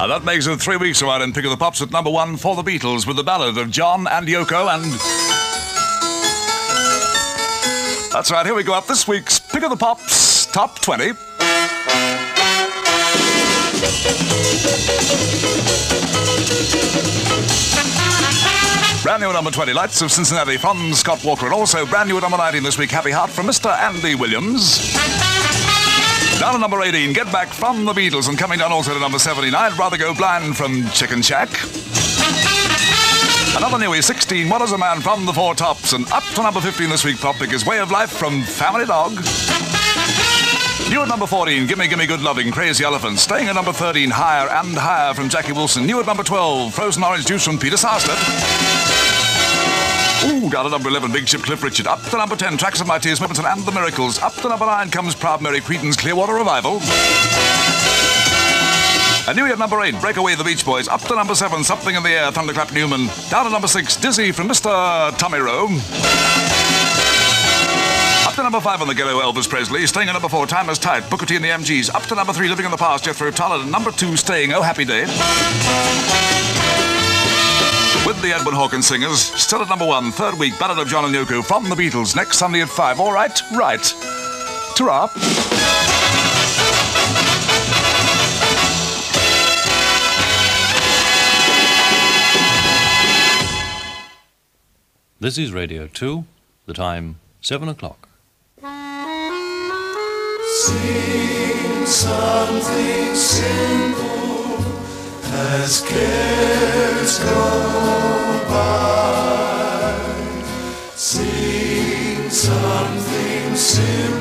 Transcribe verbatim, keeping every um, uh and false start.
And that makes it three weeks around in Pick of the Pops at number one for the Beatles with the ballad of John and Yoko. And that's right, here we go up this week's Pick of the Pops Top twenty. Brand new at number twenty, Lights of Cincinnati from Scott Walker. And also brand new at number nineteen this week, Happy Heart from Mister Andy Williams. Down at number eighteen, Get Back from the Beatles. And coming down also to number seventeen, I'd Rather Go Blind from Chicken Shack. Another newie, sixteen, What Is a Man from the Four Tops. And up to number fifteen this week, Pop Pick is Way of Life from Family Dog. New at number fourteen, Gimme Gimme Good Loving, Crazy Elephant. Staying at number thirteen, Higher and Higher from Jackie Wilson. New at number twelve, Frozen Orange Juice from Peter Sarsted. Ooh, down at number eleven, Big Chip Cliff Richard. Up to number ten, Tracks of My Tears, Smithson and the Miracles. Up to number nine comes Proud Mary Creedon's Clearwater Revival. And new at number eight, Breakaway the Beach Boys. Up to number seven, Something in the Air, Thunderclap Newman. Down at number six, Dizzy from Mister Tommy Rowe. Up to number five on the Ghetto, Elvis Presley. Staying at number four, Time Is Tight, Booker T and the M Gs. Up to number three, Living in the Past, Jethro Tull. And number two, Staying, Oh Happy Day, with the Edwin Hawkins Singers. Still at number one, third week, Ballad of John and Yoko from the Beatles. Next Sunday at five. All right, right. Ta-ra. This is Radio two, the time seven o'clock. Sing something simple as cares go by. Sing something simple